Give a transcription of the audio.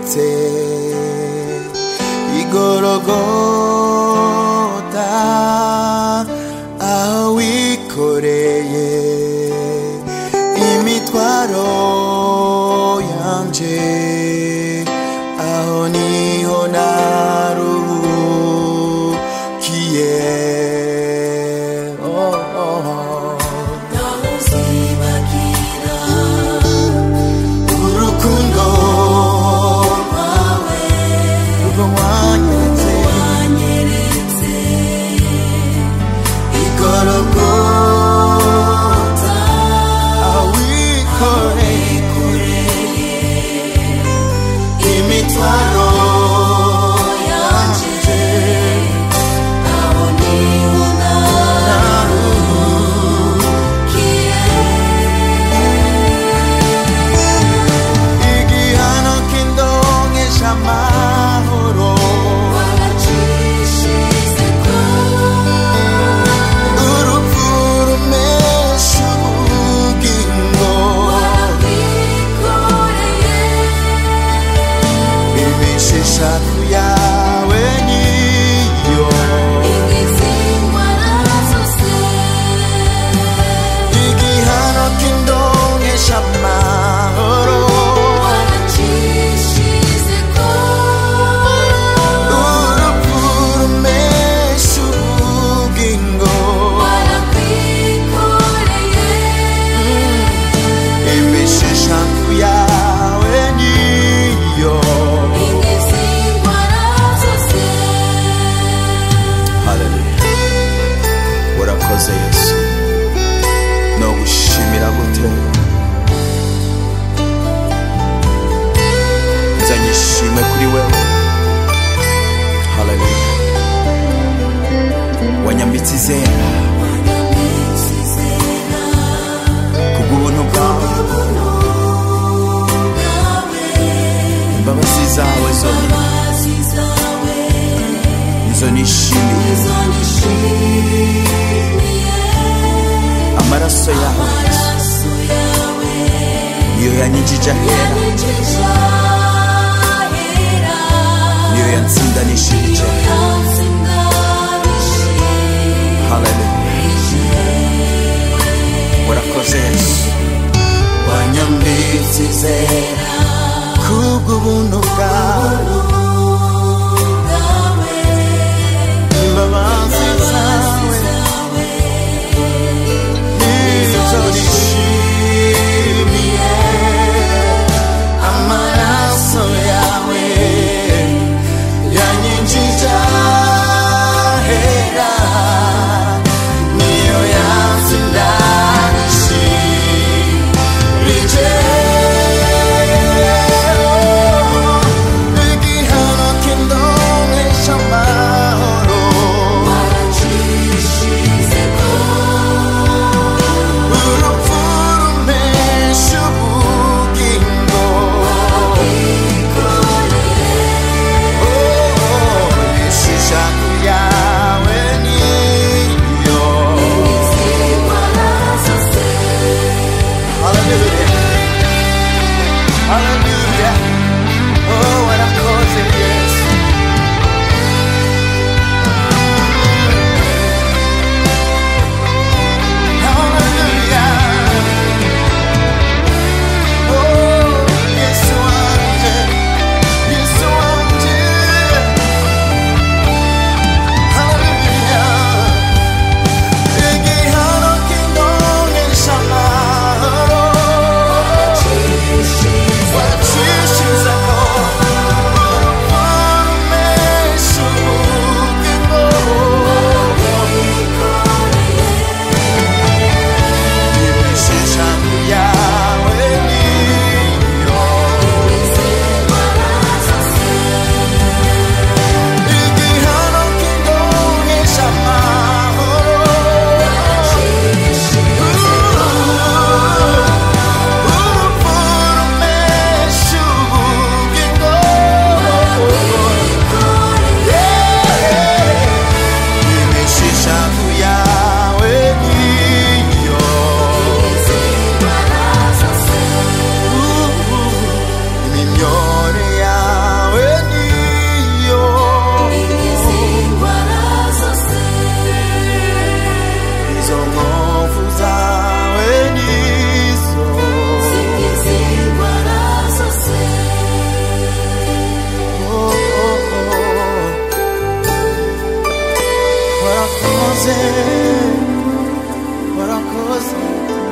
wanyeretse igorogota, aho wikoreye imitwaro yanje, aho niho naruhukiye. Urukundo rwawe rwo wanyeretse igorogota, aho wikoreye imitwaro yanje, aho niho naruhukiye. Igihano kindongesha amahoro waracishizeko, urupfu rumesha ubugingo warabwikoreye, imishishaku yawe niyo ingizingwara zose. Igihano kindongesha amahoro waracishizeko, urupfu rumesha ubugingo warabwikoreye, imishishaku yawe niyo ingizingwara zose. Haleluya. Urakoze Yesu, no gushimira gute, nzanye ishimwe kuri wewe. Haleluya. Wanyambitse izera kubw'ubuntu bwawe, imbabazi zawe zonyine nizo nishimiye. Amaraso yawe niyo yanyinjije ahera, niyo yansindanishije. Haleluya. Urakoze Yesu, wanyambitse izera kubw'ubuntu bwawe, imbabazi zawe nizo nishimiye. Amaraso yawe yanyinjije ahera, niyo yansindanishije. warakoze warakoze